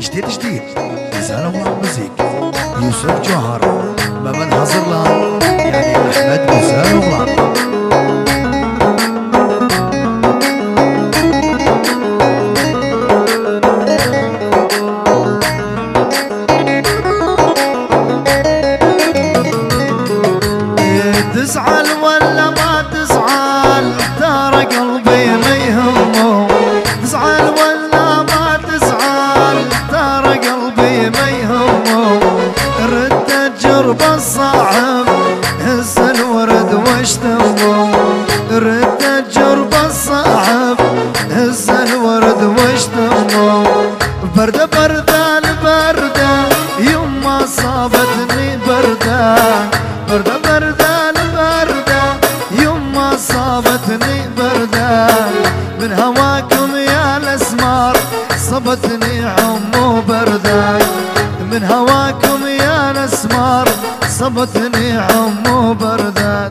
جديد إنسان الله موزيك يوسف جوهر ما بنحضر لها يعني أحمد إنسان الله. تزعل ولا ما تزعل ترى قلبي ما يهمه، تزعل ولا ما تزعل ترى قلبي ما يهمه، رد تجرب الصعب هز الورد واشتمه، رد تجرب الصعب هز الورد واشتمه، بردة بردة البردة يما صابتني بردة، بردة بردة صابتني بردة من هواكم يا الاسمار، صبتني عمو بردة من هواكم يا الاسمار، صبتني عمو بردة.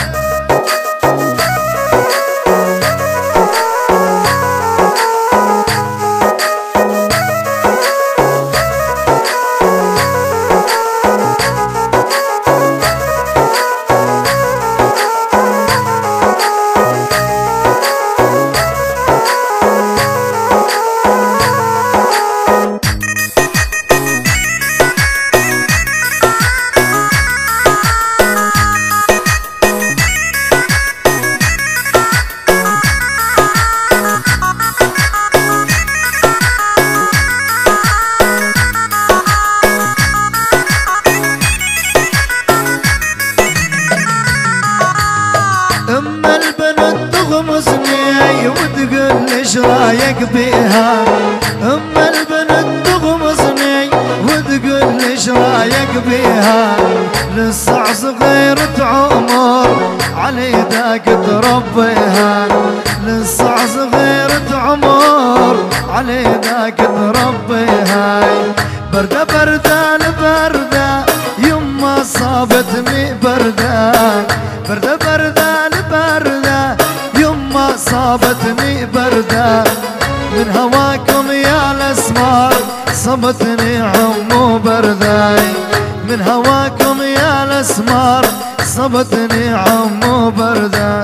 وتقول ايش رايك بيها، اما البنت تغمزني وتقول ايش رايك بيها، لسه صغيرة عمر علي ذاك تربيها، لسه صغيرة عمر علي ذاك تربيها، بردة بردة البردة يما صابتني بردة، بردة بردة البردة يما صابتني بردة من هواكم يا الاسمار، صبتني عمو بردة من هواكم يا الاسمار، صبتني عمو بردة.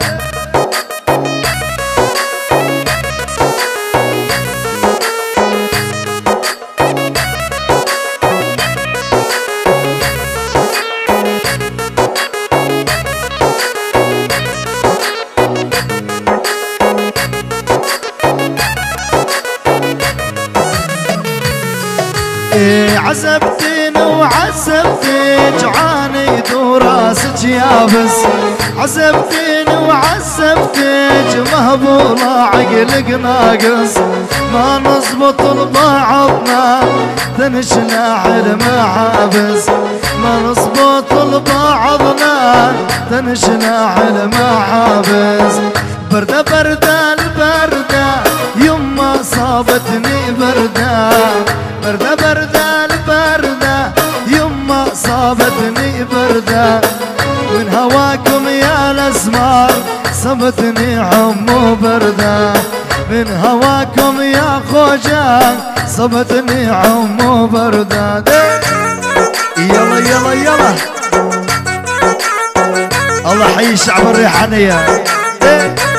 عذبتني وعذبتك عاني وراسك يابس، عذبتني وعذبتك مهبولة عقلك ناقص، ما نصبط لبعضنا تنشنا علم عابس، ما نصبط لبعضنا تنشنا علم عابس، بردة بردة البردة يما صابتني بردة، بردة بردة البردة يما صابتني بردة من هواكم يا الاسمار، صبتني عمو بردة من هواكم يا خوجة، صبتني عمو بردة. يلا يلا يلا الله حي الشعب الريحانية.